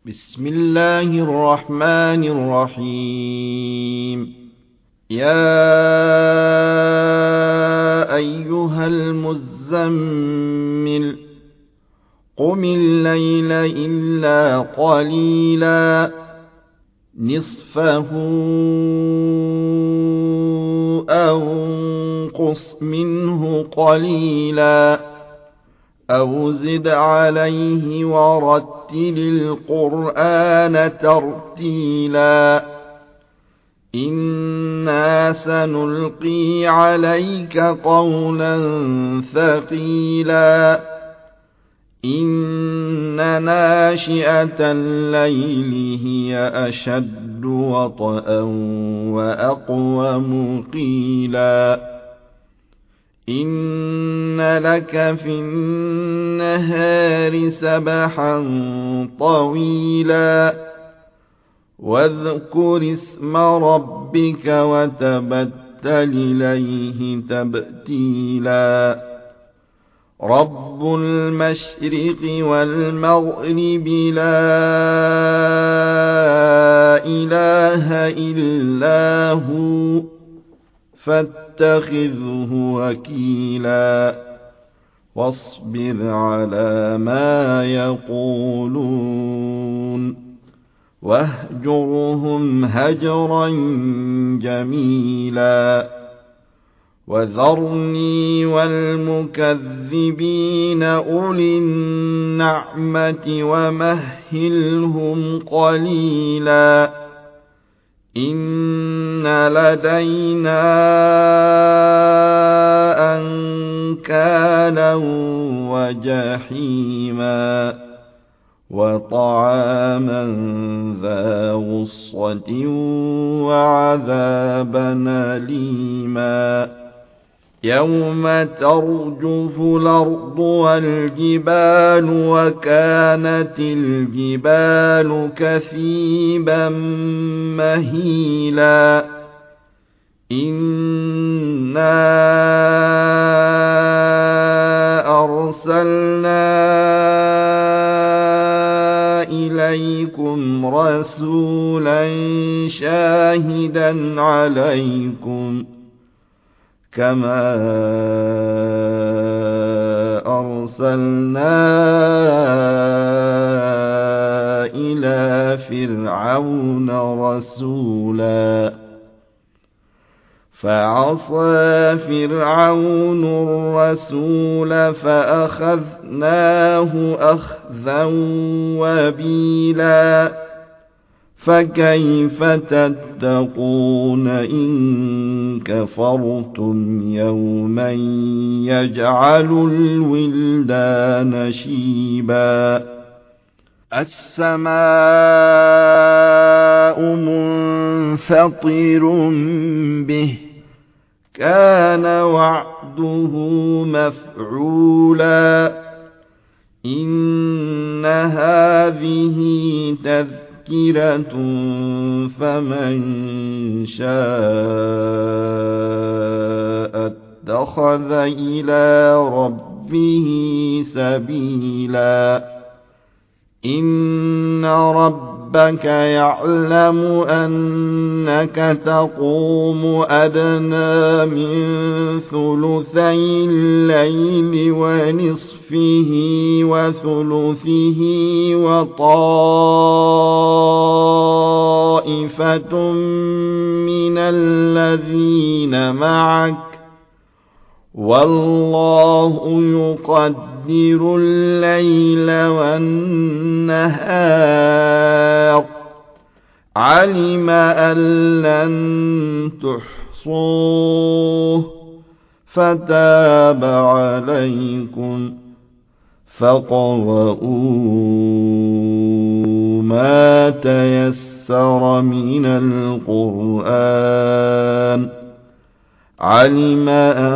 بسم الله الرحمن الرحيم. يا أيها المزمل قم الليل إلا قليلا نصفه أو انقص منه قليلا أو زد عليه ورتل القرآن ترتيلا إنا سنلقي عليك قولا ثقيلا إن ناشئة الليل هي أشد وطئا وأقوم قيلا إن لك في النهار سبحا طويلا واذكر اسم ربك وتبتل إليه تبتيلا رب المشرق والمغرب لا إله إلا هو فاتخذه وكيلا واصبر على ما يقولون واهجرهم هجرا جميلا وذرني والمكذبين أولي النعمة ومهلهم قليلا إن لدينا أنكالا وجحيما وطعاما ذا غصة وعذابا أليما يوم ترجف الأرض والجبال وكانت الجبال كثيبا مهيلا إنا أرسلنا إليكم رسولا شاهدا عليكم كما أرسلنا إلى فرعون رسولا فعصى فرعون الرسول فأخذناه أخذا وبيلا فكيف تتقون إن كفرتم يوما يجعل الولدان شيبا السماء منفطر به كان وعده مفعولا إن هذه تذكرة فمن شاء اتخذ إلى ربه سبيلا إن ربك يعلم أنك تقوم أدنى من ثلثي الليل ونصفه وثلثه وطائفة من الذين معك والله يقدر الليل والنهار علم أن لن تحصوه فتاب عليكم فاقرؤوا ما تيسر من القرآن علم أن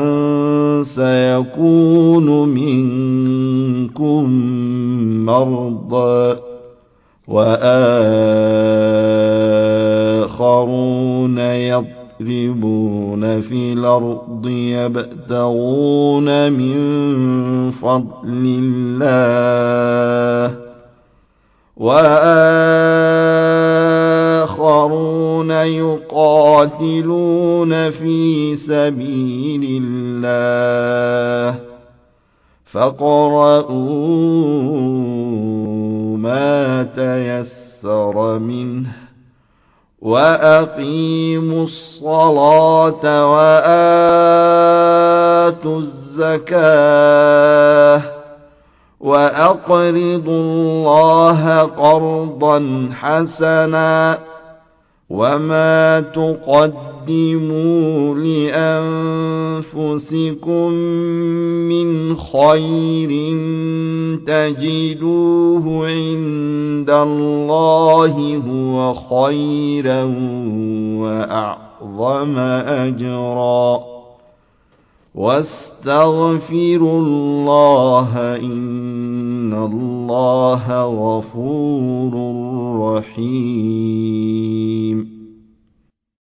سيكون منكم مرضى وآخرون يضربون في الأرض يبتغون من فضل الله يقاتلون في سبيل الله فاقرؤوا ما تيسر منه وأقيموا الصلاة وآتوا الزكاة وأقرضوا الله قرضا حسنا وما تقدموا لأنفسكم من خير تجدوه عند الله هو خيرا وأعظم أجرا واستغفروا الله إن الله غفور رحيم